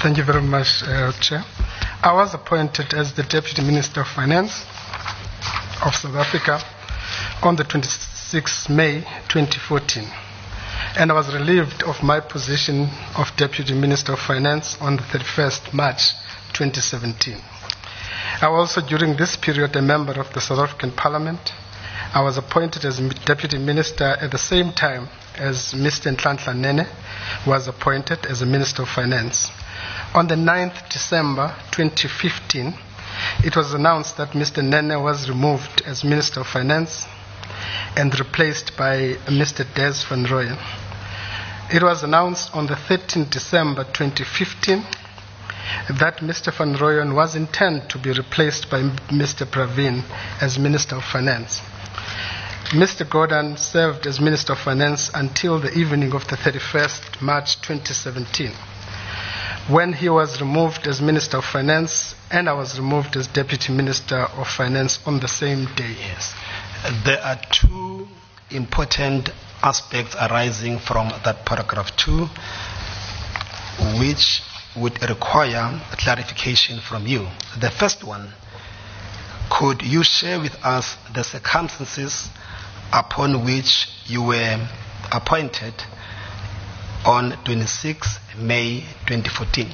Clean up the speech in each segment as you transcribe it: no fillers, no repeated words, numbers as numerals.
Thank you very much, Chair. I was appointed as the Deputy Minister of Finance of South Africa on the 26th May 2014, and I was relieved of my position of Deputy Minister of Finance on the 31st March 2017. I was also during this period a member of the South African Parliament. I was appointed as Deputy Minister at the same time as Mr. Nhlanhla Nene was appointed as a Minister of Finance. On the 9th December 2015, it was announced that Mr. Nene was removed as Minister of Finance and replaced by Mr. Des van Rooyen. It was announced on the 13th December 2015 that Mr. van Rooyen was intended to be replaced by Mr. Pravin as Minister of Finance. Mr. Gordhan served as Minister of Finance until the evening of the 31st March 2017, when he was removed as Minister of Finance and I was removed as Deputy Minister of Finance on the same day. Yes. There are two important aspects arising from that paragraph 2, which would require clarification from you. The first one, could you share with us the circumstances upon which you were appointed on 26 May 2014?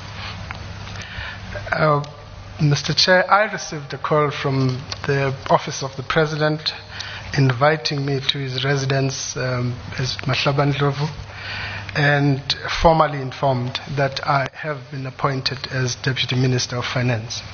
Mr. Chair, I received a call from the Office of the President inviting me to his residence as Mahlaba Ndlovu, and formally informed that I have been appointed as Deputy Minister of Finance.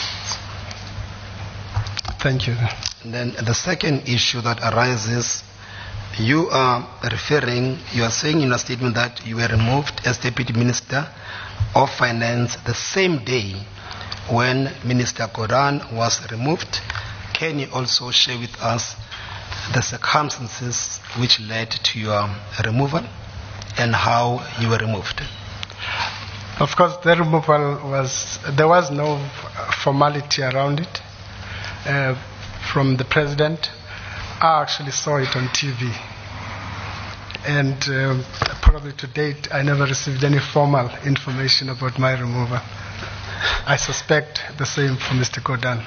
Thank you. And then the second issue that arises, you are saying in your statement that you were removed as Deputy Minister of Finance the same day when Minister Gordhan was removed. Can you also share with us the circumstances which led to your removal and how you were removed? Of course, the removal there was no formality around it from the President. I actually saw it on TV. And probably to date, I never received any formal information about my removal. I suspect the same for Mr. Gordhan.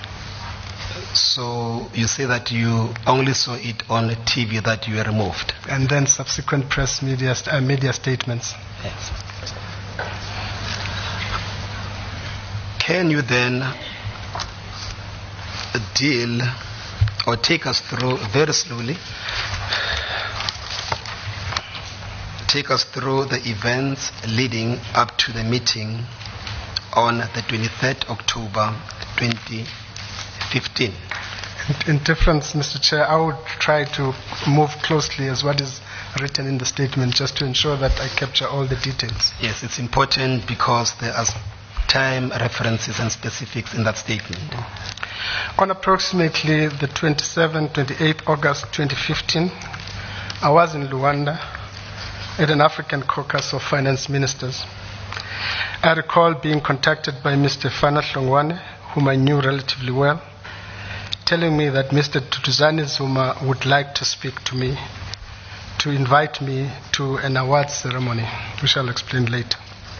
So you say that you only saw it on TV that you were removed? And then subsequent press media statements. Yes. Can you then deal or take us through very slowly, take us through the events leading up to the meeting on the 23rd October 2015. In difference, Mr. Chair, I would try to move closely as what is written in the statement, just to ensure that I capture all the details. Yes, it's important because there are time references and specifics in that statement. On approximately the 28th August 2015, I was in Luanda at an African caucus of finance ministers. I recall being contacted by Mr. Fana Hlongwane, whom I knew relatively well, telling me that Mr. Duduzane Zuma would like to speak to me, to invite me to an awards ceremony, which I'll explain later.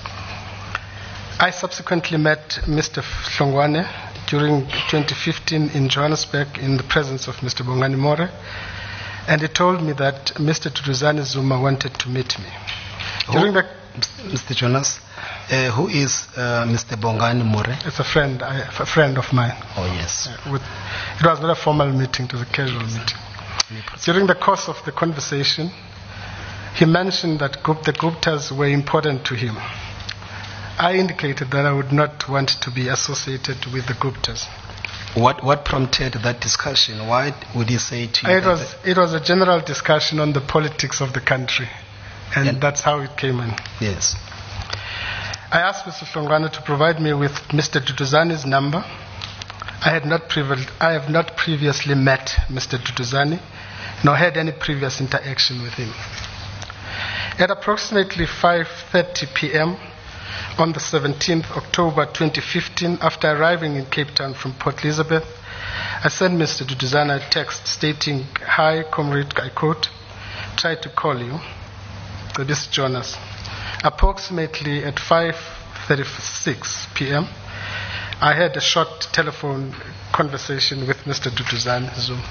I subsequently met Mr. Hlongwane during 2015 in Johannesburg in the presence of Mr. Bongani More, and he told me that Mr. Duduzane Zuma wanted to meet me. Mr. Jonas, who is Mr. Bongani More? It's a friend of mine. Oh, yes. It was not a formal meeting, it was a casual meeting. During the course of the conversation, he mentioned that the Guptas were important to him. I indicated that I would not want to be associated with the Guptas. What prompted that discussion? Why would he say to you It was a general discussion on the politics of the country, and that's how it came in. Yes. I asked Mr. Hlongwane to provide me with Mr. Duduzane's number. I have not previously met Mr. Duduzane, nor had any previous interaction with him. At approximately 5:30 p.m. on the 17th October 2015, after arriving in Cape Town from Port Elizabeth, I sent Mr. Duduzane a text stating, "Hi, comrade," I quote, "tried to call you." So this is Jonas. Approximately at 5 12:36 p.m., I had a short telephone conversation with Mr. Duduzane Zuma.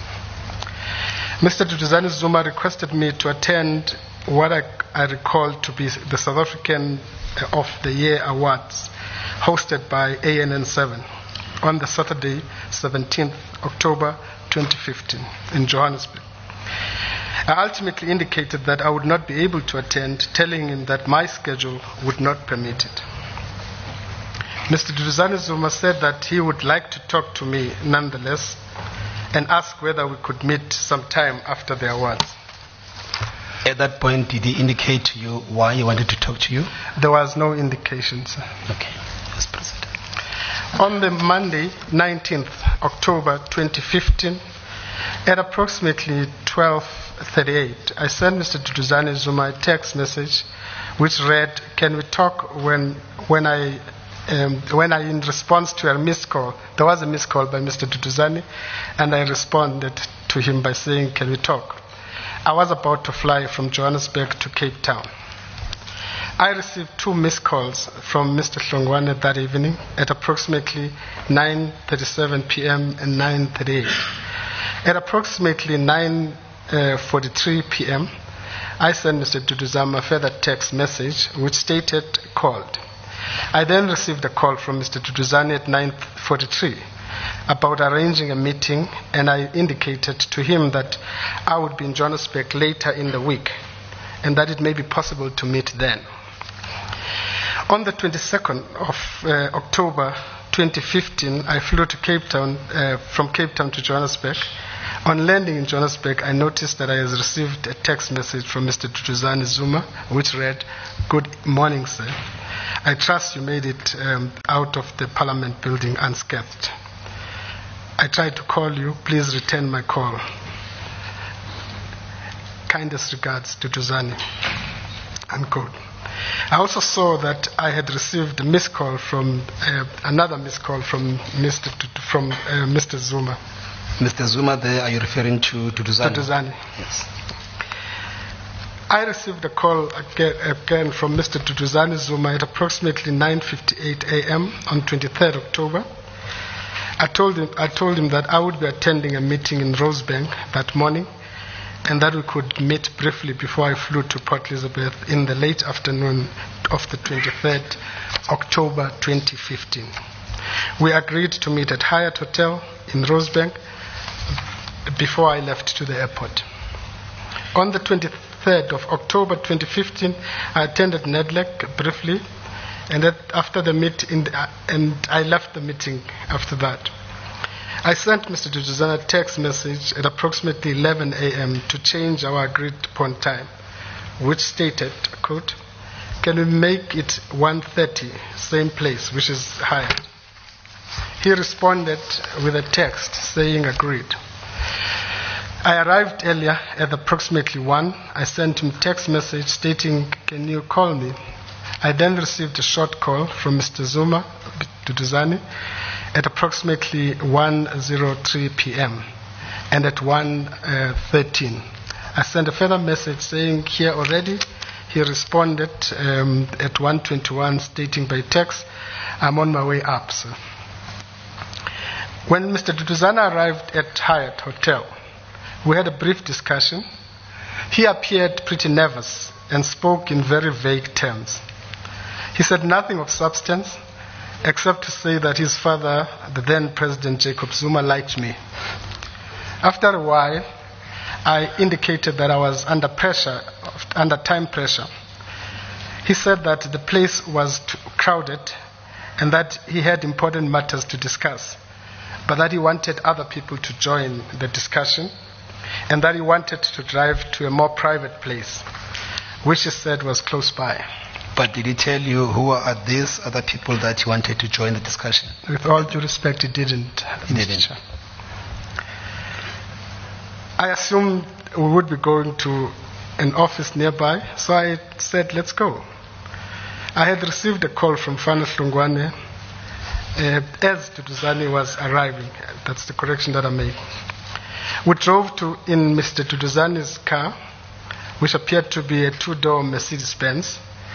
Mr. Duduzane Zuma requested me to attend what I recall to be the South African of the Year Awards hosted by ANN7 on the Saturday, 17th October 2015 in Johannesburg. I ultimately indicated that I would not be able to attend, telling him that my schedule would not permit it. Mr. Duduzane Zuma said that he would like to talk to me nonetheless and ask whether we could meet sometime after the awards. At that point, did he indicate to you why he wanted to talk to you? There was no indication, sir. Okay. Yes, President. On the Monday, 19th October 2015, at approximately 12:38, I sent Mr. Duduzane Zuma a text message which read, "Can we talk?" When I, in response to a missed call, there was a missed call by Mr. Duduzane, and I responded to him by saying, "Can we talk?" I was about to fly from Johannesburg to Cape Town. I received 2 missed calls from Mr. Hlongwane that evening at approximately 9:37 p.m. and 9:38. At approximately 9:43 p.m., I sent Mr. Duduzane a further text message which stated, "Called." I then received a call from Mr. Duduzane at 9:43 about arranging a meeting, and I indicated to him that I would be in Johannesburg later in the week and that it may be possible to meet then. On the 22nd of October 2015, I flew to Cape Town, from Cape Town to Johannesburg. On landing in Johannesburg, I noticed that I had received a text message from Mr. Duduzane Zuma, which read, "Good morning, sir. I trust you made it out of the Parliament building unscathed. I tried to call you. Please return my call. Kindest regards, Duduzane," unquote. I also saw that I had received a missed call from another missed call from Mr. Zuma. Mr. Zuma, there, are you referring to Duduzane? Duduzane. Yes. I received a call again from Mr. Duduzane Zuma at approximately 9:58 a.m. on 23rd October. I told him that I would be attending a meeting in Rosebank that morning and that we could meet briefly before I flew to Port Elizabeth in the late afternoon of the 23rd October 2015. We agreed to meet at Hyatt Hotel in Rosebank before I left to the airport. On the 23rd of October 2015, I attended NEDLEC briefly, and after the meeting, and I left the meeting after that. I sent Mr. Duduzane a text message at approximately 11 a.m. to change our agreed upon time, which stated, quote, "Can we make it 1:30, same place, which is Hyatt?" He responded with a text saying agreed. I arrived earlier at approximately 1. I sent him a text message stating, "Can you call me?" I then received a short call from Mr. Zuma, Duduzane, at approximately 1:03 p.m. and at 1:13. I sent a further message saying, "Here already." He responded at 1:21 stating by text, "I'm on my way up, sir." When Mr. Duduzane arrived at Hyatt Hotel, we had a brief discussion. He appeared pretty nervous and spoke in very vague terms. He said nothing of substance except to say that his father, the then President Jacob Zuma, liked me. After a while, I indicated that I was under time pressure. He said that the place was too crowded and that he had important matters to discuss, but that he wanted other people to join the discussion and that he wanted to drive to a more private place, which he said was close by. But did he tell you who are these other people that he wanted to join the discussion? With all due respect, he didn't. He didn't. I assumed we would be going to an office nearby, so I said, "Let's go." I had received a call from Fana Hlongwane as Duduzane was arriving. That's the correction that I made. We drove in Mr. Duduzane's car, which appeared to be a 2-door Mercedes-Benz.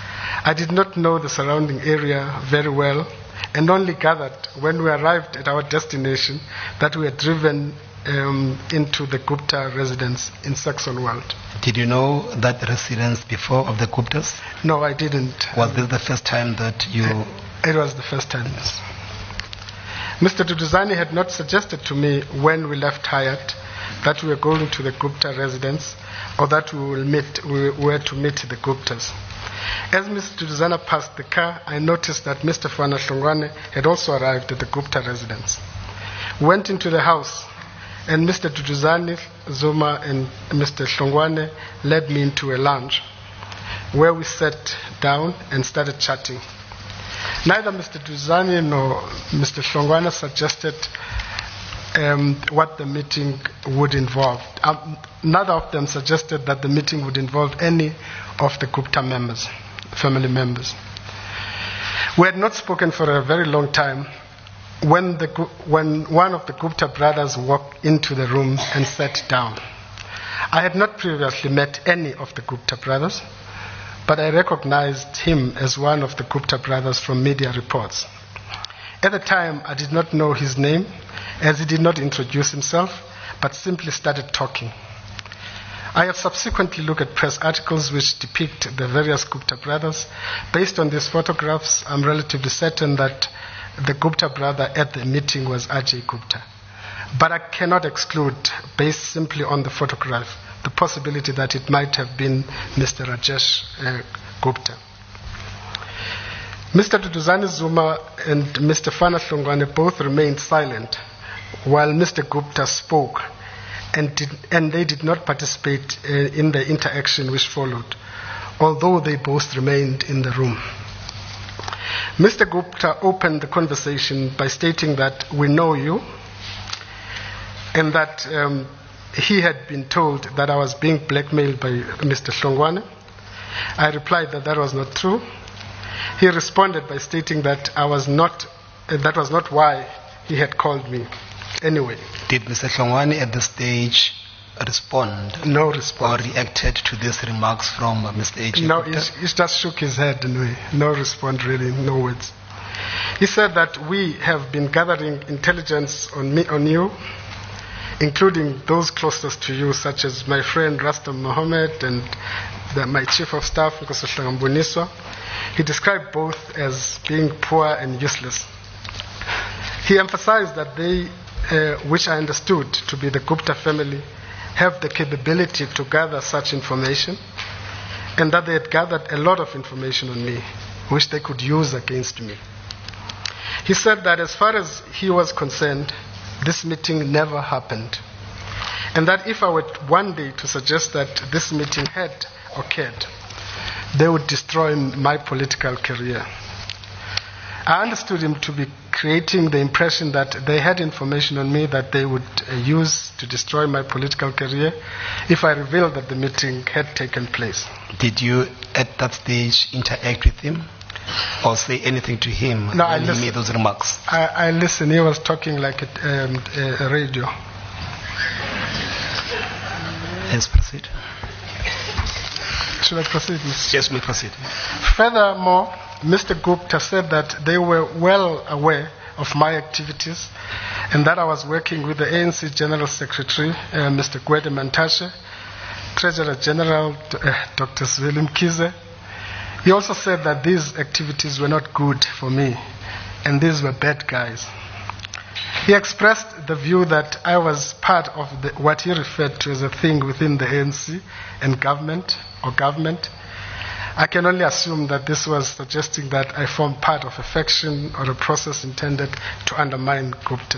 I did not know the surrounding area very well and only gathered when we arrived at our destination that we had driven into the Gupta residence in Saxonwold. Did you know that residence before of the Guptas? No, I didn't. Was this the first time that you... It was the first time, yes. Mr. Duduzane had not suggested to me when we left Hyatt that we were going to the Gupta residence or that we were to meet the Guptas. As Mr. Duduzane passed the car, I noticed that Mr. Fana Hlongwane had also arrived at the Gupta residence. We went into the house, and Mr. Duduzane, Zuma, and Mr. Hlongwane led me into a lounge where we sat down and started chatting. Neither Mr. Duduzane nor Mr. Hlongwane suggested what the meeting would involve. Neither of them suggested that the meeting would involve any of the Gupta members, family members. We had not spoken for a very long time when one of the Gupta brothers walked into the room and sat down. I had not previously met any of the Gupta brothers, but I recognized him as one of the Gupta brothers from media reports. At the time, I did not know his name, as he did not introduce himself, but simply started talking. I have subsequently looked at press articles which depict the various Gupta brothers. Based on these photographs, I'm relatively certain that the Gupta brother at the meeting was Ajay Gupta. But I cannot exclude, based simply on the photograph, the possibility that it might have been Mr. Rajesh Gupta. Mr. Duduzane Zuma and Mr. Fana Hlongwane both remained silent while Mr. Gupta spoke, and they did not participate in the interaction which followed, although they both remained in the room. Mr. Gupta opened the conversation by stating that we know you, and that he had been told that I was being blackmailed by Mr. Hlongwane. I replied that that was not true. He responded by stating that that was not why he had called me. Anyway. Did Mr. Hlongwane at this stage respond? No response. Or reacted to these remarks from Mr. Ajay No, Gupta? he just shook his head anyway. No response really, no words. He said that we have been gathering intelligence on you, including those closest to you, such as my friend Rastam Mohammed and my chief of staff, Nkosi Hlangambuniswa. He described both as being poor and useless. He emphasized that they, which I understood to be the Gupta family, have the capability to gather such information, and that they had gathered a lot of information on me, which they could use against me. He said that as far as he was concerned, this meeting never happened, and that if I were one day to suggest that this meeting had occurred, they would destroy my political career. I understood him to be creating the impression that they had information on me that they would use to destroy my political career if I revealed that the meeting had taken place. Did you, at that stage, interact with him or say anything to him when he made those remarks? I listened. He was talking like a radio. Yes, proceed. Should I proceed, Mr. Yes, we proceed. Furthermore, Mr. Gupta said that they were well aware of my activities and that I was working with the ANC General Secretary, Mr. Gwede Mantashe, Treasurer General, Dr. Zweli Mkhize. He also said that these activities were not good for me and these were bad guys. He expressed the view that I was part of what he referred to as a thing within the ANC and government. I can only assume that this was suggesting that I formed part of a faction or a process intended to undermine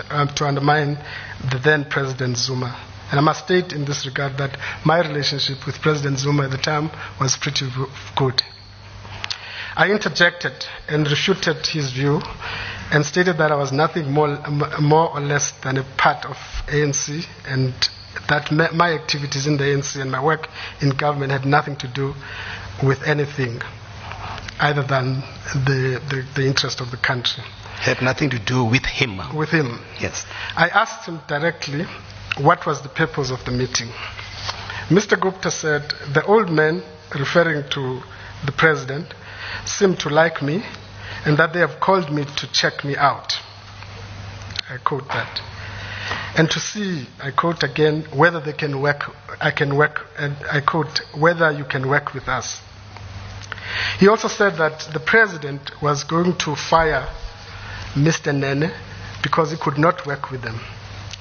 the then President Zuma. And I must state in this regard that my relationship with President Zuma at the time was pretty good. I interjected and refuted his view and stated that I was nothing more or less than a part of ANC, and that my activities in the ANC and my work in government had nothing to do with anything other than the interest of the country. Had nothing to do with him? With him. Yes. I asked him directly what was the purpose of the meeting. Mr. Gupta said the old man, referring to the president, seem to like me and that they have called me to check me out. I quote that. And to see, I quote again, whether they can work, I can work, and I quote, whether you can work with us. He also said that the president was going to fire Mr. Nene because he could not work with them.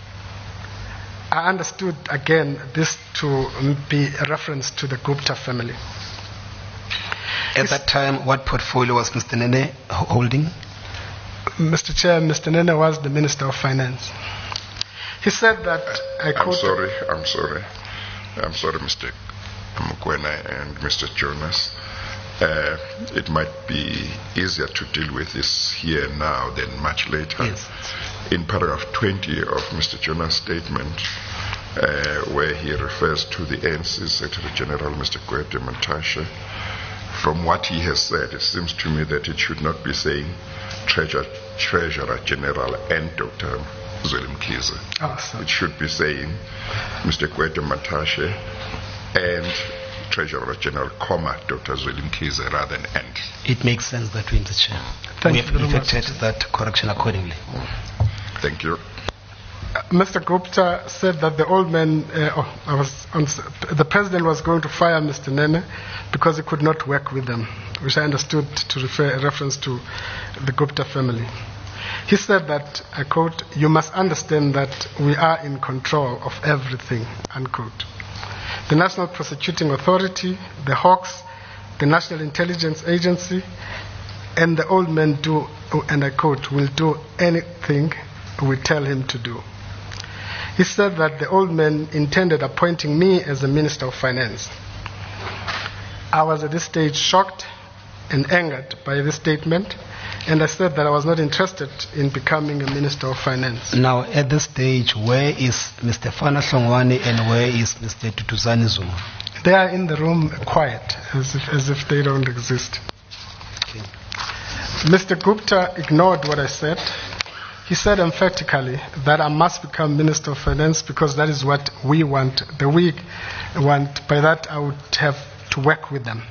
I understood again this to be a reference to the Gupta family. At that time, what portfolio was Mr. Nene holding? Mr. Chair, Mr. Nene was the Minister of Finance. He said that, I'm sorry, Mr. Mokoena and Mr. Jonas. It might be easier to deal with this here now than much later. Yes. In paragraph 20 of Mr. Jonas' statement, where he refers to the ANC Secretary General, Mr. Gwede Mantashe, from what he has said, it seems to me that it should not be saying Treasurer General and Dr. Zweli Mkhize. Awesome. It should be saying Mr. Gwede Mantashe and Treasurer General, Dr. Zweli Mkhize, rather than and. It makes sense that way, Mr. Chair. Thank we you very have much. effected that correction accordingly. Thank you. Mr. Gupta said that the old man, the president was going to fire Mr. Nene because he could not work with them, which I understood to refer a reference to the Gupta family. He said that, I quote, you must understand that we are in control of everything, unquote. The National Prosecuting Authority, the Hawks, the National Intelligence Agency, and the old man do, and I quote, will do anything we tell him to do. He said that the old man intended appointing me as the Minister of Finance. I was at this stage shocked and angered by this statement, and I said that I was not interested in becoming a Minister of Finance. Now, at this stage, where is Mr. Fana Hlongwane and where is Mr. Duduzane Zuma? They are in the room quiet, as if they don't exist. Okay. Mr. Gupta ignored what I said. He said emphatically that I must become Minister of Finance because that is what we want, the we want. By that, I would have to work with them.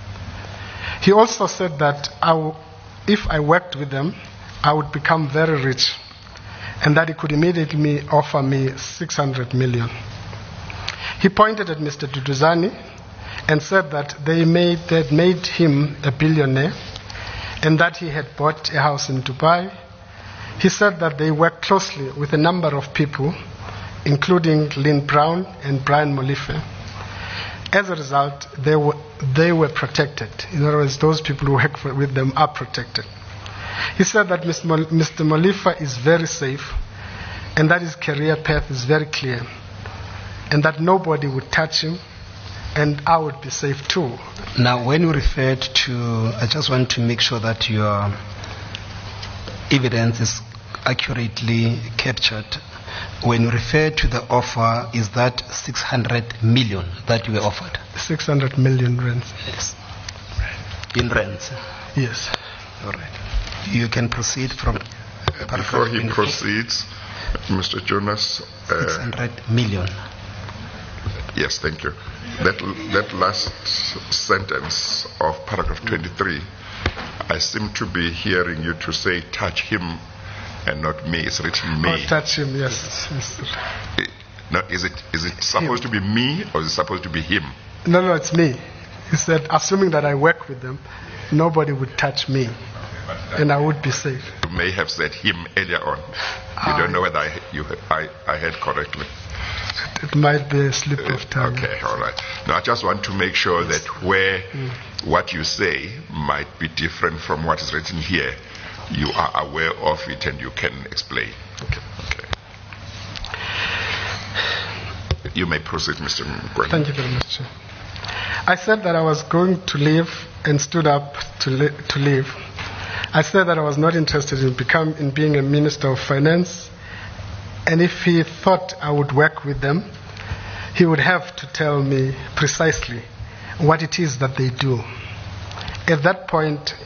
He also said that if I worked with them, I would become very rich, and that he could immediately offer me 600 million. He pointed at Mr. Duduzane and said that they had made him a billionaire and that he had bought a house in Dubai. He said that they worked closely with a number of people, including Lynn Brown and Brian Molife. As a result, they were protected. In other words, those people who work with them are protected. He said that Mr. Molife is very safe and that his career path is very clear and that nobody would touch him and I would be safe too. Now, when you referred to, I just want to make sure that your evidence is accurately captured. When you refer to the offer, is that 600 million that you were offered? 600 million rands. Yes. In rands? Yes. All right. You can proceed from... Before he proceeds, Mr. Jonas... 600 million. Yes, thank you. That last sentence of paragraph 23, I seem to be hearing you to say touch him and not me. It's written me. Oh, touch him, yes. Yes. No, is it supposed to be me or is it supposed to be him? No, it's me. He said, assuming that I work with them, nobody would touch me and I would be safe. You may have said him earlier on. You don't know whether I heard correctly. It might be a slip of tongue. Okay, all right. Now, I just want to make sure that where what you say might be different from what is written here, you are aware of it and you can explain. Okay. You may proceed, Mr. Mokoena. Thank you very much, Chair. I said that I was going to leave and stood up to leave. I said that I was not interested in being a Minister of Finance, and if he thought I would work with them, he would have to tell me precisely what it is that they do. At that point,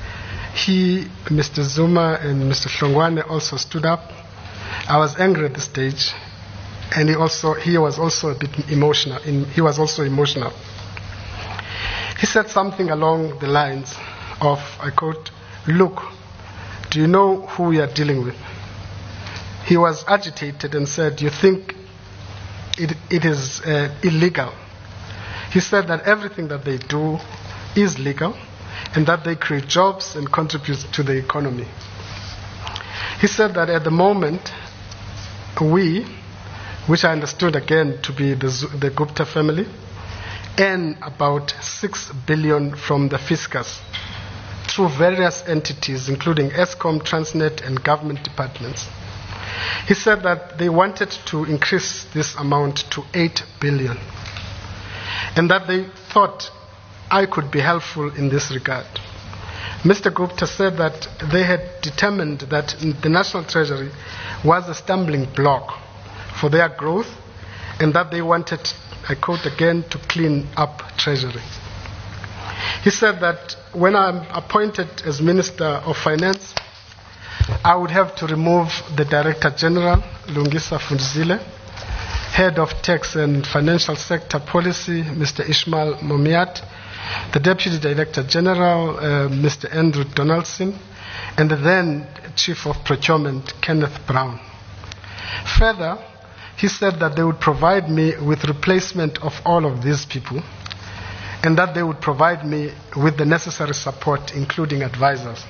Mr. Zuma and Mr. Hlongwane also stood up. I was angry at the stage, and he was also a bit emotional. He was also emotional. He said something along the lines of, I quote, "Look, do you know who we are dealing with?" He was agitated and said, "You think it is illegal?" He said that everything that they do is legal and that they create jobs and contribute to the economy. He said that at the moment, we, which I understood again to be the Gupta family, earn about 6 billion from the fiscus through various entities, including Eskom, Transnet, and government departments. He said that they wanted to increase this amount to 8 billion, and that they thought I could be helpful in this regard. Mr. Gupta said that they had determined that the National Treasury was a stumbling block for their growth, and that they wanted, I quote again, to clean up Treasury. He said that when I'm appointed as Minister of Finance, I would have to remove the Director General, Lungisa Funzile, Head of Tax and Financial Sector Policy, Mr. Ishmael Momiat, the Deputy Director General, Mr. Andrew Donaldson, and the then Chief of Procurement, Kenneth Brown. Further, he said that they would provide me with replacement of all of these people, and that they would provide me with the necessary support, including advisors.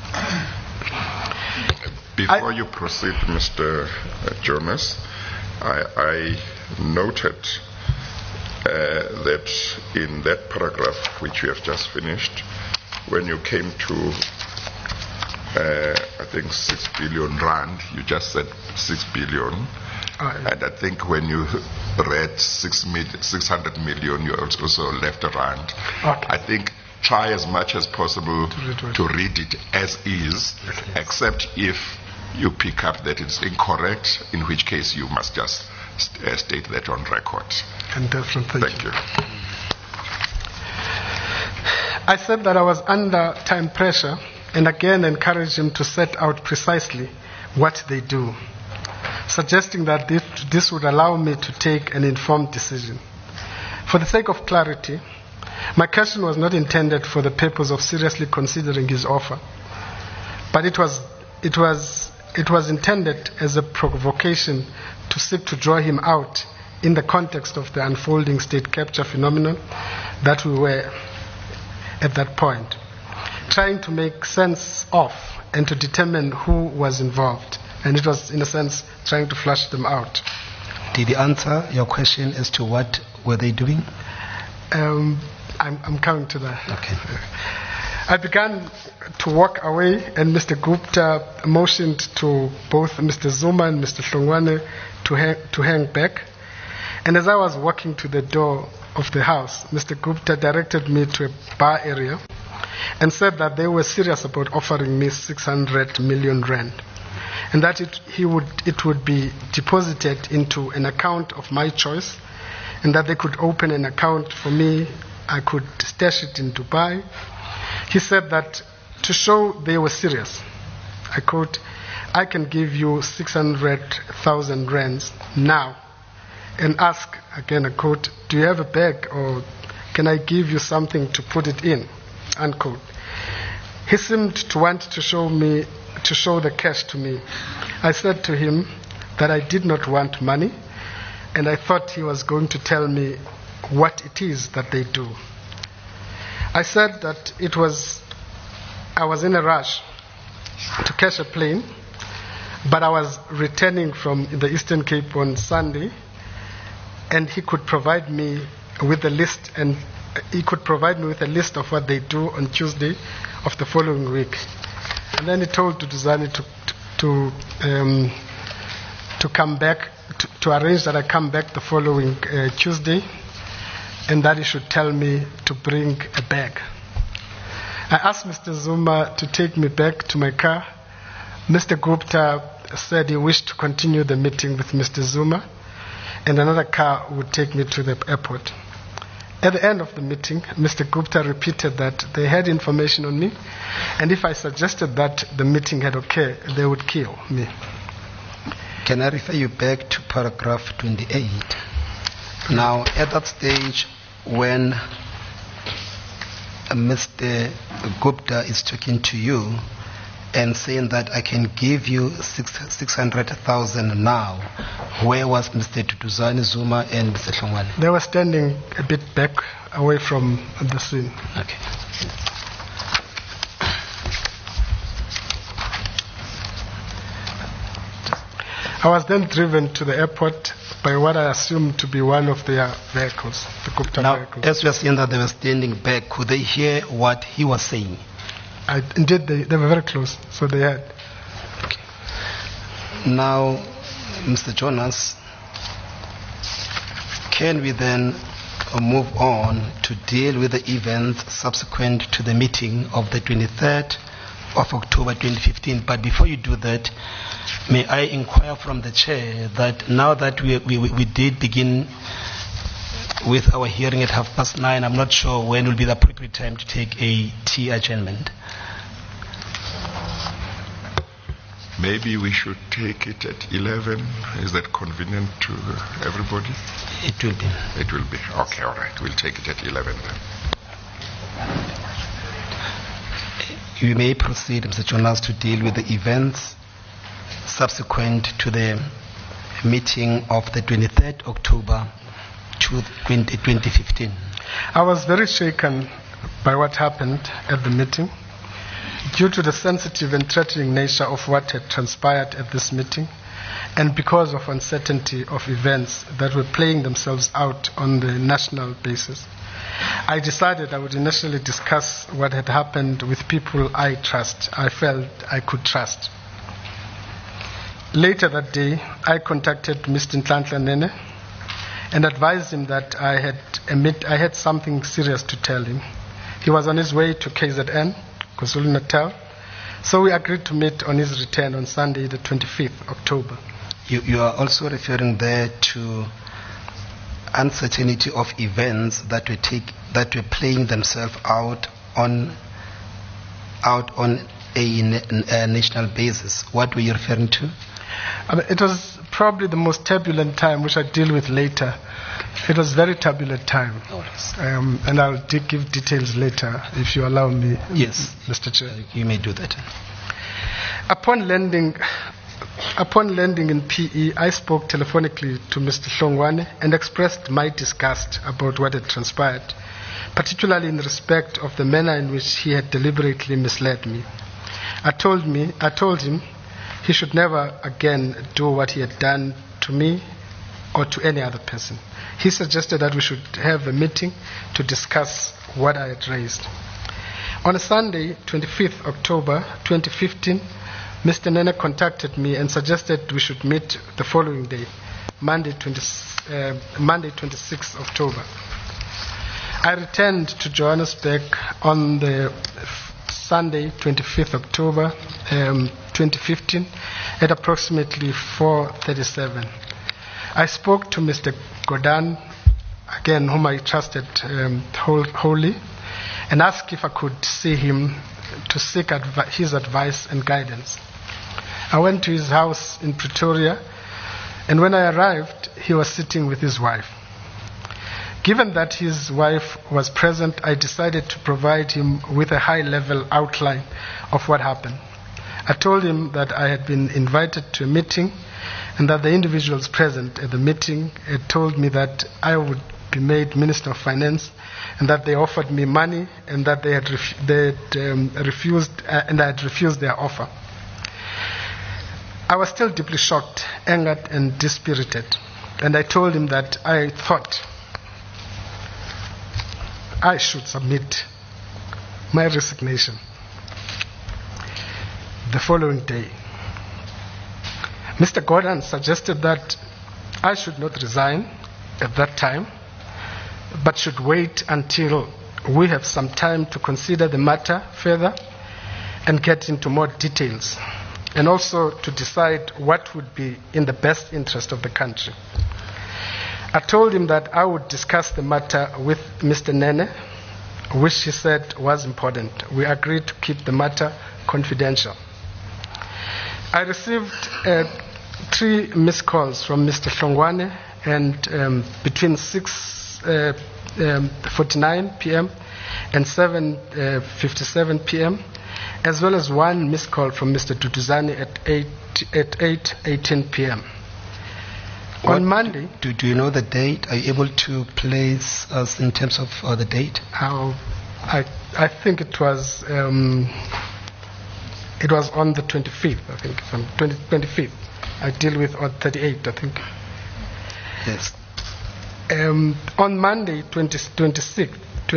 Before you proceed, Mr. Jonas, I noted that in that paragraph which you have just finished, when you came to, I think, 6 billion rand, you just said 6 billion. And I think when you read 600 million, you also left a rand. Okay. I think try as much as possible to read it as is, except if you pick up that it's incorrect, in which case you must just state that on record. And definitely. Thank you. I said that I was under time pressure, and again encouraged him to set out precisely what they do, suggesting that this would allow me to take an informed decision. For the sake of clarity, my question was not intended for the purpose of seriously considering his offer, but it was intended as a provocation to seek to draw him out in the context of the unfolding state capture phenomenon that we were at that point, trying to make sense of and to determine who was involved. And it was, in a sense, trying to flush them out. Did he answer your question as to what were they doing? I'm coming to that. Okay. I began to walk away, and Mr. Gupta motioned to both Mr. Zuma and Mr. Hlongwane to hang back. And as I was walking to the door of the house, Mr. Gupta directed me to a bar area and said that they were serious about offering me 600 million rand, and that it would be deposited into an account of my choice, and that they could open an account for me. I could stash it in Dubai. He said that to show they were serious, I quote, "I can give you 600,000 rands now and ask," again I quote, "do you have a bag or can I give you something to put it in?" Unquote. He seemed to want to show the cash to me. I said to him that I did not want money, and I thought he was going to tell me what it is that they do. I said that I was in a rush to catch a plane, but I was returning from the Eastern Cape on Sunday, and he could provide me with a list, and he could provide me with a list of what they do on Tuesday of the following week. And then he told Duduzane to come back, to arrange that I come back the following Tuesday, and that he should tell me to bring a bag. I asked Mr. Zuma to take me back to my car. Mr. Gupta said he wished to continue the meeting with Mr. Zuma, and another car would take me to the airport. At the end of the meeting, Mr. Gupta repeated that they had information on me, and if I suggested that the meeting had occurred, they would kill me. Can I refer you back to paragraph 28? Now, at that stage, when Mr. Gupta is talking to you and saying that I can give you 600,000 now. Where was Mr. Tutuzani Zuma and Mr. Hlongwane? They were standing a bit back away from the scene. Okay. I was then driven to the airport by what I assumed to be one of their vehicles, the Gupta Now, vehicles. as we are seeing that they were standing back, could they hear what he was saying? Indeed, they were very close, so they had. Now, Mr. Jonas, can we then move on to deal with the events subsequent to the meeting of the 23rd of October 2015? But before you do that, may I inquire from the chair that now that we did begin with our hearing at 9:30, I'm not sure when will be the appropriate time to take a tea adjournment. Maybe we should take it at 11. Is that convenient to everybody? It will be. It will be. Okay, all right. We'll take it at 11 then. You may proceed, Mr. Jonas, to deal with the events subsequent to the meeting of the 23rd October 2015. I was very shaken by what happened at the meeting due to the sensitive and threatening nature of what had transpired at this meeting and because of uncertainty of events that were playing themselves out on the national basis. I decided I would initially discuss what had happened with people I felt I could trust. Later that day, I contacted Mr. Nhlanhla Nene and advised him that I had something serious to tell him. He was on his way to KZN, KwaZulu-Natal, so we agreed to meet on his return on Sunday, the 25th October. You are also referring there to uncertainty of events that were playing themselves out on a national basis. What were you referring to? It was probably the most turbulent time, which I deal with later. It was very turbulent time. And I'll give details later, if you allow me. Yes, Mr. Chair. You may do that. Upon landing in PE, I spoke telephonically to Mr. Hlongwane and expressed my disgust about what had transpired, particularly in respect of the manner in which he had deliberately misled me. I told him he should never again do what he had done to me or to any other person. He suggested that we should have a meeting to discuss what I had raised. On a Sunday, 25th October 2015, Mr. Nene contacted me and suggested we should meet the following day, Monday 26th October. I returned to Johannesburg on the Sunday, 25th October 2015 at approximately 4:37. I spoke to Mr. Godan, again, whom I trusted wholly, and asked if I could see him to seek his advice and guidance. I went to his house in Pretoria, and when I arrived, he was sitting with his wife. Given that his wife was present, I decided to provide him with a high-level outline of what happened. I told him that I had been invited to a meeting and that the individuals present at the meeting had told me that I would be made Minister of Finance and that they offered me money and that I had refused their offer. I was still deeply shocked, angered, and dispirited, and I told him that I thought I should submit my resignation. The following day, Mr. Gordon suggested that I should not resign at that time, but should wait until we have some time to consider the matter further and get into more details, and also to decide what would be in the best interest of the country. I told him that I would discuss the matter with Mr. Nene, which he said was important. We agreed to keep the matter confidential. I received 3 missed calls from Mr. Hlongwane and between 6:49 p.m. and 7:57 p.m., as well as one missed call from Mr. Duduzane at 8:18 p.m. On Monday... Do you know the date? Are you able to place us in terms of the date? I think it was on the 25th, I think. 25th. I deal with on 38th, I think. Yes. On Monday, 26th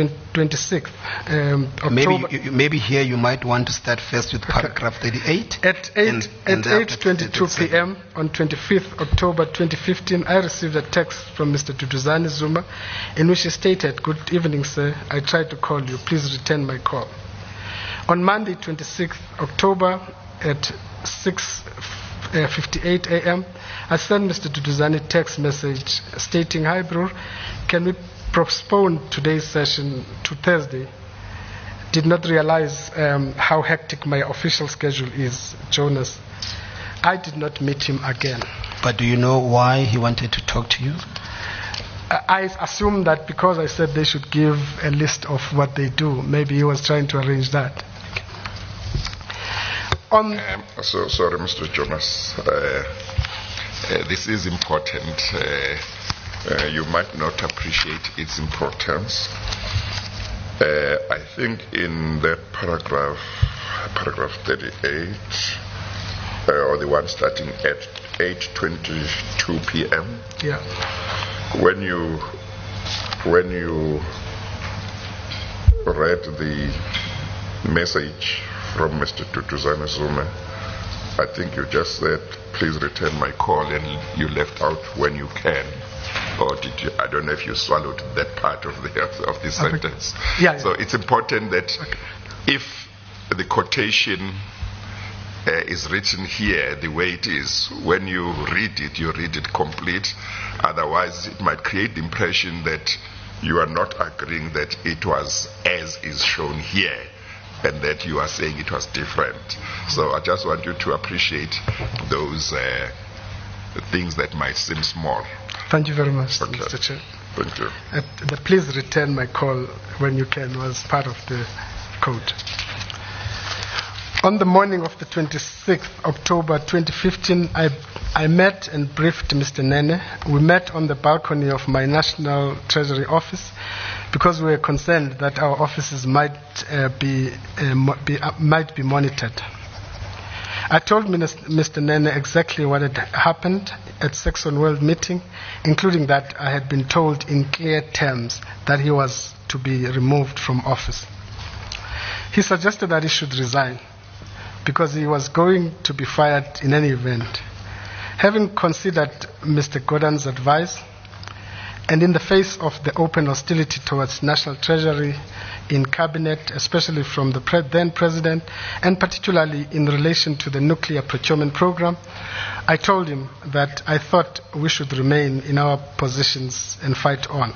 October... Maybe here you might want to start first with paragraph 38. At 8:22 p.m. on 25th October 2015, I received a text from Mr. Duduzane Zuma in which he stated, "Good evening, sir. I tried to call you. Please return my call." On Monday, 26th October at 6:58 a.m., I sent Mr. Duduzane a text message stating, "Hi, bro, can we postpone today's session to Thursday? Did not realize how hectic my official schedule is, Jonas." I did not meet him again. But do you know why he wanted to talk to you? I assume that because I said they should give a list of what they do, maybe he was trying to arrange that. So sorry, Mr. Jonas. This is important. You might not appreciate its importance. I think in that paragraph 38, or the one starting at 8:22 p.m. Yeah. When you read the message from Mr. Duduzane Zuma, I think you just said, "Please return my call," and you left out "when you can." Or did you? I don't know if you swallowed that part of the sentence. Yeah. So it's important that if the quotation is written here the way it is, when you read it complete. Otherwise, it might create the impression that you are not agreeing that it was as is shown here, and that you are saying it was different. So I just want you to appreciate those things that might seem small. Thank you very much, Okay. Mr. Chair. Thank you. The "please return my call when you can" was part of the code. On the morning of the 26th October 2015, I met and briefed Mr. Nene. We met on the balcony of my National Treasury office because we were concerned that our offices might be monitored. I told Mr. Nene exactly what had happened at Saxon World meeting, including that I had been told in clear terms that he was to be removed from office. He suggested that he should resign because he was going to be fired in any event. Having considered Mr. Gordon's advice, and in the face of the open hostility towards National Treasury in Cabinet, especially from the then President, and particularly in relation to the nuclear procurement program, I told him that I thought we should remain in our positions and fight on,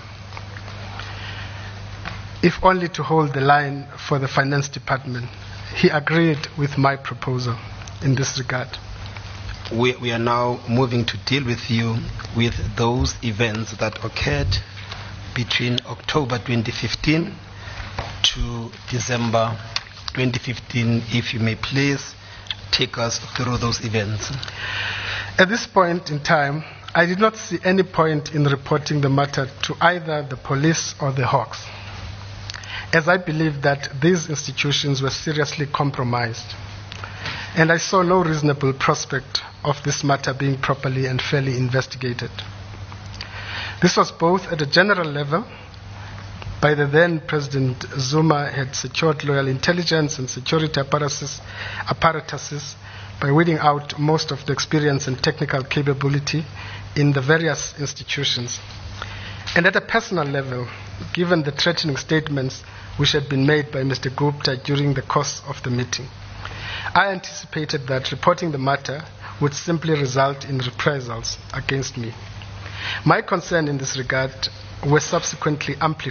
if only to hold the line for the Finance Department. He agreed with my proposal in this regard. We are now moving to deal with you with those events that occurred between October 2015 to December 2015. If you may please take us through those events. At this point in time, I did not see any point in reporting the matter to either the police or the Hawks, as I believe that these institutions were seriously compromised, and I saw no reasonable prospect of this matter being properly and fairly investigated. This was both at a general level. By the then President Zuma had secured loyal intelligence and security apparatuses by weeding out most of the experience and technical capability in the various institutions. And at a personal level, given the threatening statements which had been made by Mr. Gupta during the course of the meeting, I anticipated that reporting the matter would simply result in reprisals against me. My concern in this regard were subsequently amply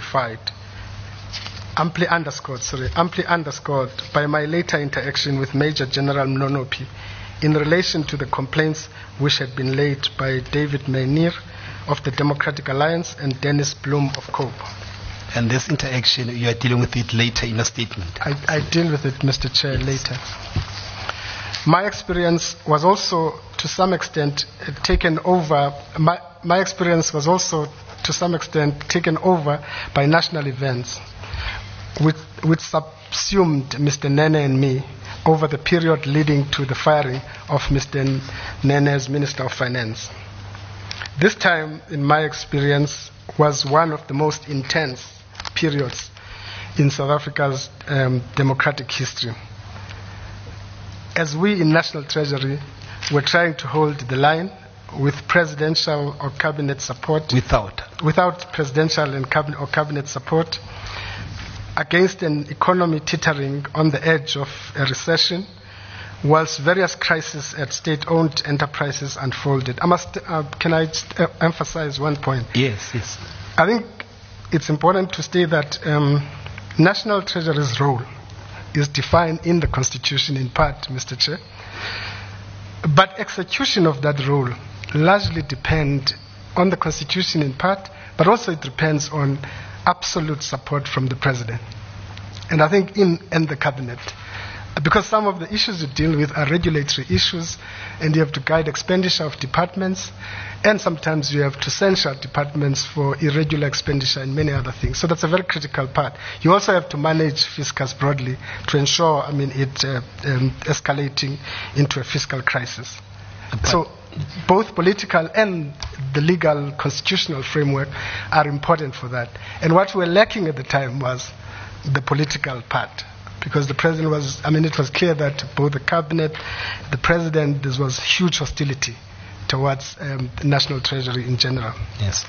underscored by my later interaction with Major General Mnonopi in relation to the complaints which had been laid by David Mainir of the Democratic Alliance and Dennis Bloom of COPE. And this interaction, you are dealing with it later in a statement. I deal with it, Mr. Chair, later. My experience was also, to some extent, taken over. My experience was also, to some extent, taken over by national events, which subsumed Mr. Nene and me over the period leading to the firing of Mr. Nene as Minister of Finance. This time, in my experience, was one of the most intense periods in South Africa's democratic history. As we in National Treasury were trying to hold the line with presidential or cabinet support, without presidential and cabinet support, against an economy teetering on the edge of a recession, whilst various crises at state-owned enterprises unfolded. Can I emphasize one point? Yes. I think it's important to state that National Treasury's role is defined in the Constitution in part, Mr. Chair. But execution of that role largely depends on the Constitution in part, but also it depends on absolute support from the President. And I think in the Cabinet. Because some of the issues you deal with are regulatory issues, and you have to guide expenditure of departments, and sometimes you have to censure departments for irregular expenditure and many other things. So that's a very critical part. You also have to manage fiscus broadly to ensure, it escalating into a fiscal crisis. So both political and the legal constitutional framework are important for that. And what we were lacking at the time was the political part. Because the President was, it was clear that both the Cabinet, the President, there was huge hostility towards the National Treasury in general. Yes.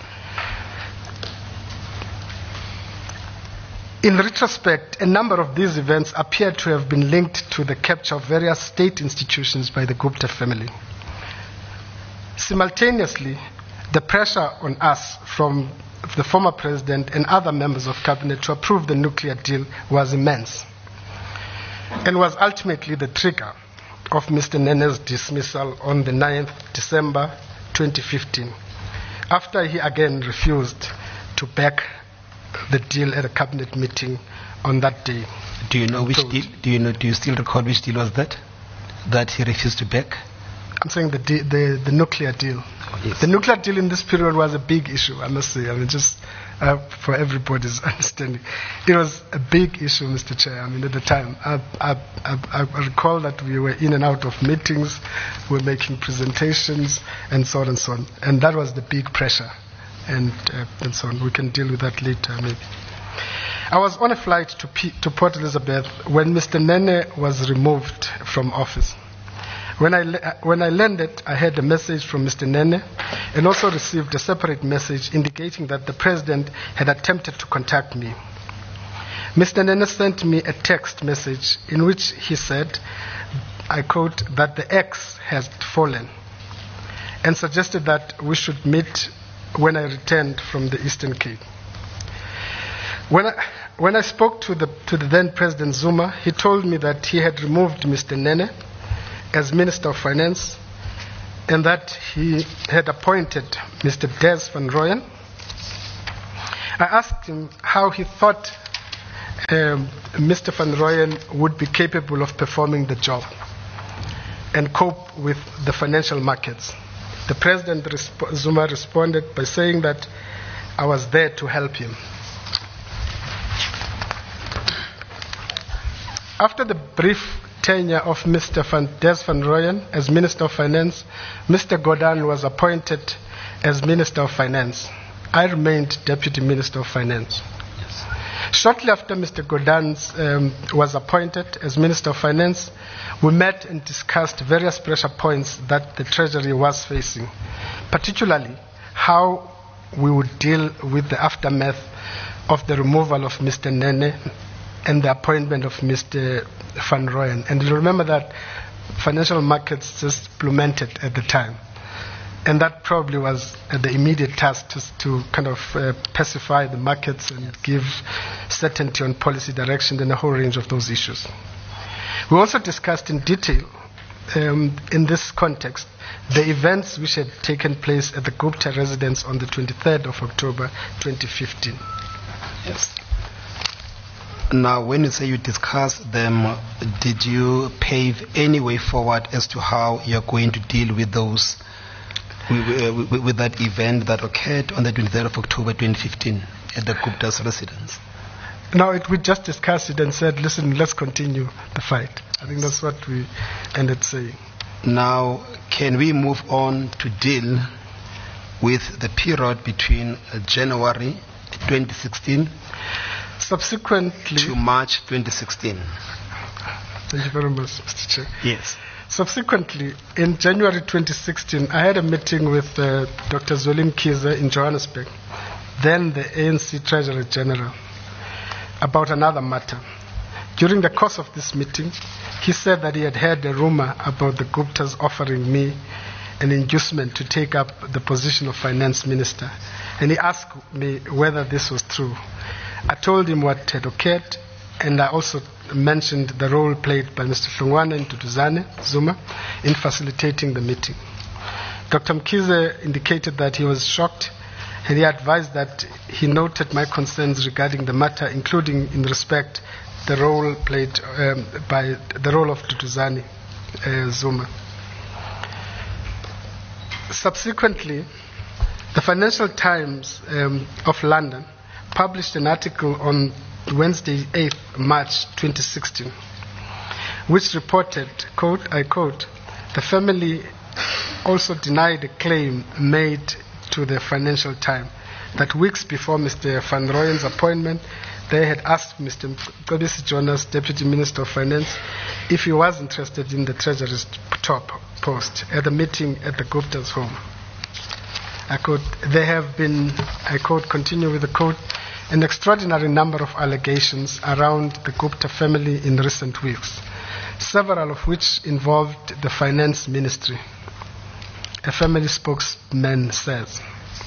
In retrospect, a number of these events appear to have been linked to the capture of various state institutions by the Gupta family. Simultaneously, the pressure on us from the former President and other members of Cabinet to approve the nuclear deal was immense, and was ultimately the trigger of Mr. Nene's dismissal on the 9th December 2015, after he again refused to back the deal at a cabinet meeting on that day. Do you know which deal? Do you still recall which deal was that he refused to back? I'm saying the nuclear deal. Oh, yes. The nuclear deal in this period was a big issue, I must say. just for everybody's understanding. It was a big issue, Mr. Chair. At the time, I recall that we were in and out of meetings, we were making presentations, and so on and so on. And that was the big pressure, and so on. We can deal with that later, maybe. I was on a flight to Port Elizabeth when Mr. Nene was removed from office. When I landed, I had a message from Mr. Nene and also received a separate message indicating that the President had attempted to contact me. Mr. Nene sent me a text message in which he said, I quote, that the X has fallen, and suggested that we should meet when I returned from the Eastern Cape. When I spoke to the then President Zuma, he told me that he had removed Mr. Nene as Minister of Finance, and that he had appointed Mr. Des van Rooyen. I asked him how he thought Mr. van Rooyen would be capable of performing the job and cope with the financial markets. The President Zuma responded by saying that I was there to help him. After the brief tenure of Mr. Des van Rooyen as Minister of Finance, Mr. Gordhan was appointed as Minister of Finance. I remained Deputy Minister of Finance. Yes. Shortly after Mr. Gordhan was appointed as Minister of Finance, we met and discussed various pressure points that the Treasury was facing, particularly how we would deal with the aftermath of the removal of Mr. Nene and the appointment of Mr. van Rooyen. And you remember that financial markets just plummeted at the time. And that probably was the immediate task to kind of pacify the markets and give certainty on policy direction and a whole range of those issues. We also discussed in detail, in this context, the events which had taken place at the Gupta residence on the 23rd of October 2015. Yes. Now, when you say you discussed them, did you pave any way forward as to how you're going to deal with those, with that event that occurred on the 23rd of October 2015 at the Gupta's residence? No, we just discussed it and said, listen, let's continue the fight. I think that's what we ended saying. Now, can we move on to deal with the period between January 2016 subsequently to March 2016? Thank you very much, Mr. Chair. Yes. Subsequently, in January 2016, I had a meeting with Dr. Zweli Mkhize in Johannesburg, then the ANC Treasurer General, about another matter. During the course of this meeting, he said that he had heard a rumor about the Guptas offering me an inducement to take up the position of finance minister, and he asked me whether this was true. I told him what had occurred, and I also mentioned the role played by Mr. Hlongwane Ntutuzane Zuma in facilitating the meeting. Dr. Mkhize indicated that he was shocked, and he advised that he noted my concerns regarding the matter, including in respect the role played by the role of Ntutuzane Zuma. Subsequently, the Financial Times of London published an article on Wednesday, 8th March 2016, which reported, quote, I quote, the family also denied a claim made to the Financial Times that weeks before Mr. Van Rooyen's appointment, they had asked Mr. Mcebisi Jonas, Deputy Minister of Finance, if he was interested in the Treasury's top post at the meeting at the Gupta's home. I quote, there have been, I quote, continue with the quote, an extraordinary number of allegations around the Gupta family in recent weeks, several of which involved the finance ministry, a family spokesman says.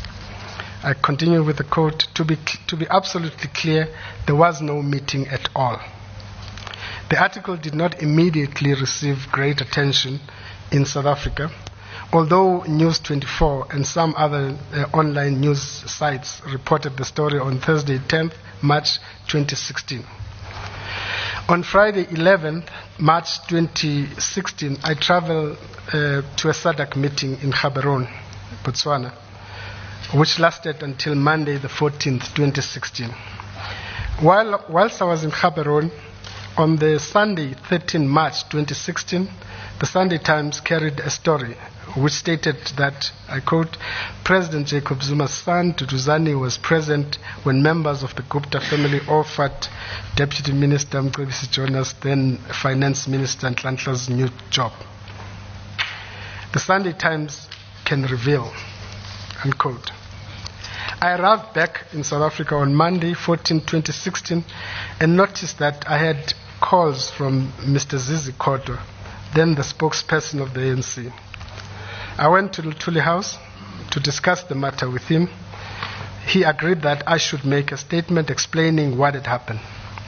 I continue with the quote, to be absolutely clear, there was no meeting at all. The article did not immediately receive great attention in South Africa, although News 24 and some other online news sites reported the story on Thursday, 10th March 2016. On Friday, 11th March 2016, I traveled to a SADC meeting in Gaborone, Botswana, which lasted until Monday, the 14th, 2016. Whilst I was in Gaborone, on the Sunday, 13 March 2016, the Sunday Times carried a story which stated that, I quote, President Jacob Zuma's son, Ntutuzane, was present when members of the Gupta family offered Deputy Minister Mcebisi Jonas, then Finance Minister Nhlanhla's new job. The Sunday Times can reveal, unquote. I arrived back in South Africa on Monday, 14, 2016, and noticed that I had calls from Mr. Zizi Kodwa, then the spokesperson of the ANC. I went to Luthuli House to discuss the matter with him. He agreed that I should make a statement explaining what had happened.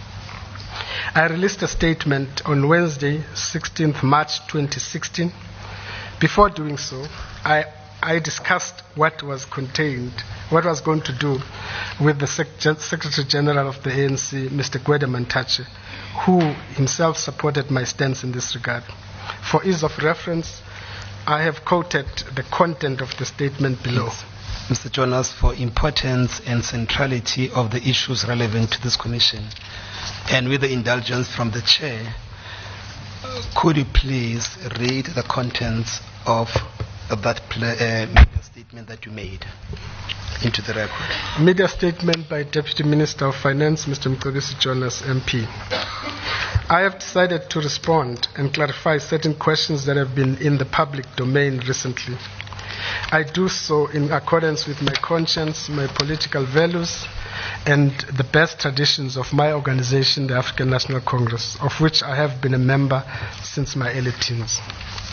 I released a statement on Wednesday, 16th March 2016. Before doing so, I discussed what was contained, what was going to do with the Secretary General of the ANC, Mr. Gwede Mantashe, who himself supported my stance in this regard. For ease of reference, I have quoted the content of the statement below. Yes. Mr. Jonas, for importance and centrality of the issues relevant to this commission, and with the indulgence from the chair, could you please read the contents of that media statement that you made into the record? Media statement by Deputy Minister of Finance, Mr. Mcebisi Jonas, MP. I have decided to respond and clarify certain questions that have been in the public domain recently. I do so in accordance with my conscience, my political values, and the best traditions of my organization, the African National Congress, of which I have been a member since my early teens.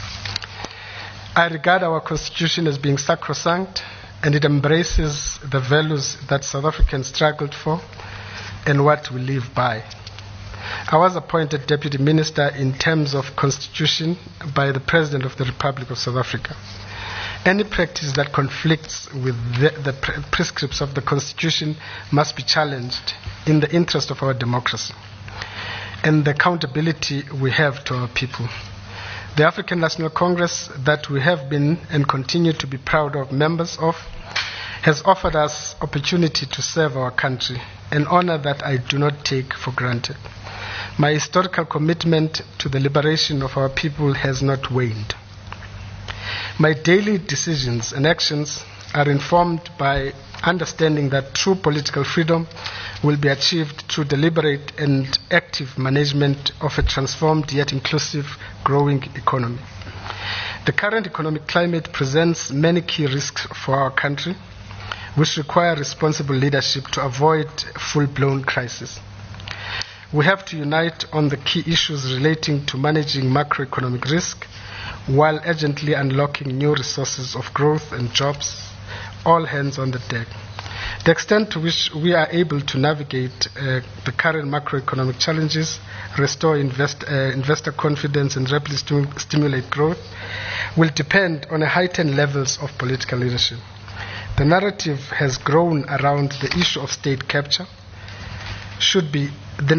I regard our constitution as being sacrosanct, and it embraces the values that South Africans struggled for and what we live by. I was appointed Deputy Minister in terms of Constitution by the President of the Republic of South Africa. Any practice that conflicts with the prescripts of the Constitution must be challenged in the interest of our democracy and the accountability we have to our people. The African National Congress, that we have been and continue to be proud of members of, has offered us opportunity to serve our country, an honor that I do not take for granted. My historical commitment to the liberation of our people has not waned. My daily decisions and actions are informed by understanding that true political freedom will be achieved through deliberate and active management of a transformed yet inclusive growing economy. The current economic climate presents many key risks for our country, which require responsible leadership to avoid full-blown crisis. We have to unite on the key issues relating to managing macroeconomic risk while urgently unlocking new resources of growth and jobs, all hands on the deck. The extent to which we are able to navigate the current macroeconomic challenges, restore investor confidence and rapidly stimulate growth will depend on heightened levels of political leadership. The narrative has grown around the issue of state capture should be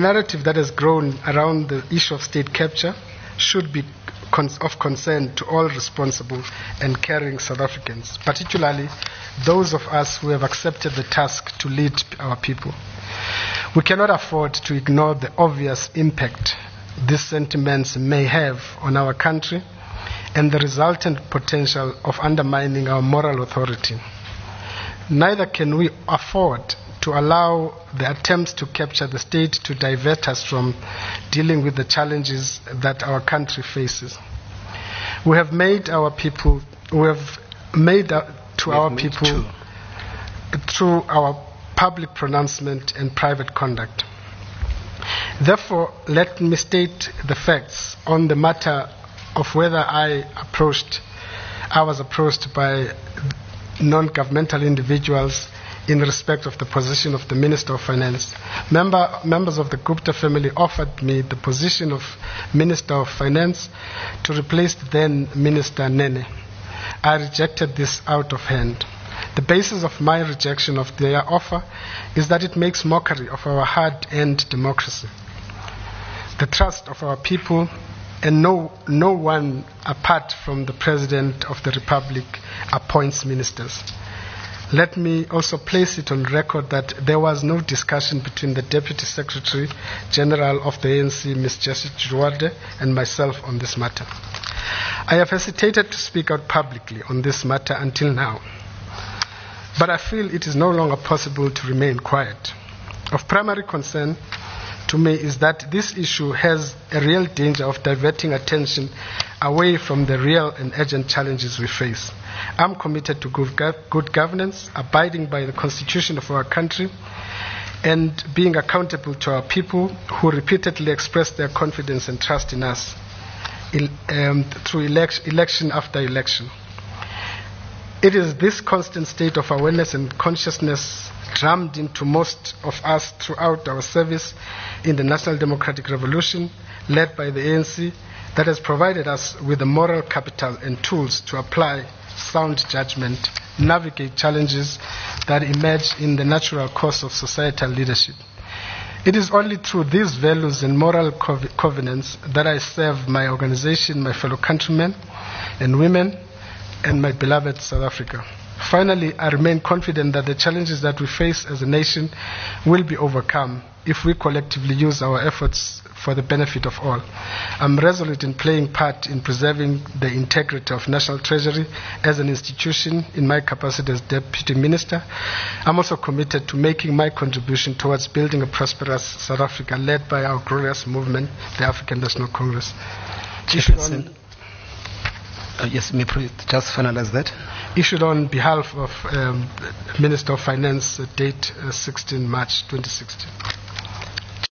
of concern to all responsible and caring South Africans, particularly those of us who have accepted the task to lead our people. We cannot afford to ignore the obvious impact these sentiments may have on our country and the resultant potential of undermining our moral authority. Neither can we afford to allow the attempts to capture the state to divert us from dealing with the challenges that our country faces. We have made to our people through our public pronouncement and private conduct. Therefore, let me state the facts on the matter of whether I was approached by non-governmental individuals in respect of the position of the Minister of Finance. Members of the Gupta family offered me the position of Minister of Finance to replace the then Minister Nene. I rejected this out of hand. The basis of my rejection of their offer is that it makes mockery of our hard-earned democracy, the trust of our people, and no one apart from the President of the Republic appoints ministers. Let me also place it on record that there was no discussion between the Deputy Secretary General of the ANC, Ms. Jessie Jurwade, and myself on this matter. I have hesitated to speak out publicly on this matter until now, but I feel it is no longer possible to remain quiet. Of primary concern to me is that this issue has a real danger of diverting attention away from the real and urgent challenges we face. I'm committed to good governance, abiding by the constitution of our country, and being accountable to our people who repeatedly express their confidence and trust in us through election after election. It is this constant state of awareness and consciousness drummed into most of us throughout our service in the National Democratic Revolution, led by the ANC, that has provided us with the moral capital and tools to apply sound judgment, navigate challenges that emerge in the natural course of societal leadership. It is only through these values and moral covenants that I serve my organization, my fellow countrymen and women, and my beloved South Africa. Finally, I remain confident that the challenges that we face as a nation will be overcome if we collectively use our efforts for the benefit of all. I'm resolute in playing part in preserving the integrity of National Treasury as an institution in my capacity as Deputy Minister. I'm also committed to making my contribution towards building a prosperous South Africa led by our glorious movement, the African National Congress. Yes, may I just finalize that? Issued on behalf of Minister of Finance, date 16 March 2016.